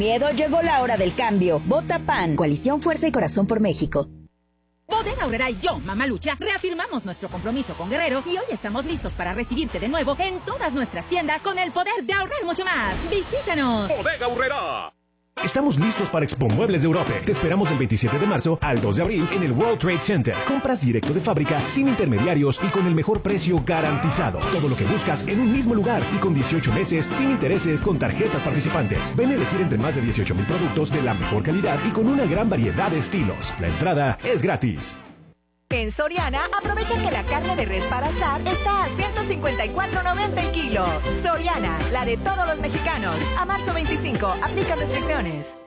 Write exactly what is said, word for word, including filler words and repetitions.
Miedo, llegó la hora del cambio. Vota P A N, Coalición Fuerza y Corazón por México. Bodega Aurrera y yo, Mamá Lucha, reafirmamos nuestro compromiso con Guerrero y hoy estamos listos para recibirte de nuevo en todas nuestras tiendas con el poder de ahorrar mucho más. ¡Visítanos! Bodega Aurrera. Estamos listos para Expo Muebles de Europa. Te esperamos del veintisiete de marzo al dos de abril en el World Trade Center. Compras directo de fábrica, sin intermediarios y con el mejor precio garantizado. Todo lo que buscas en un mismo lugar y con dieciocho meses sin intereses con tarjetas participantes. Ven a elegir entre más de dieciocho mil productos de la mejor calidad y con una gran variedad de estilos. La entrada es gratis. En Soriana, aprovecha que la carne de res para asar está a ciento cincuenta y cuatro noventa el kilo. Soriana, la de todos los mexicanos. A marzo veinticinco, aplica restricciones.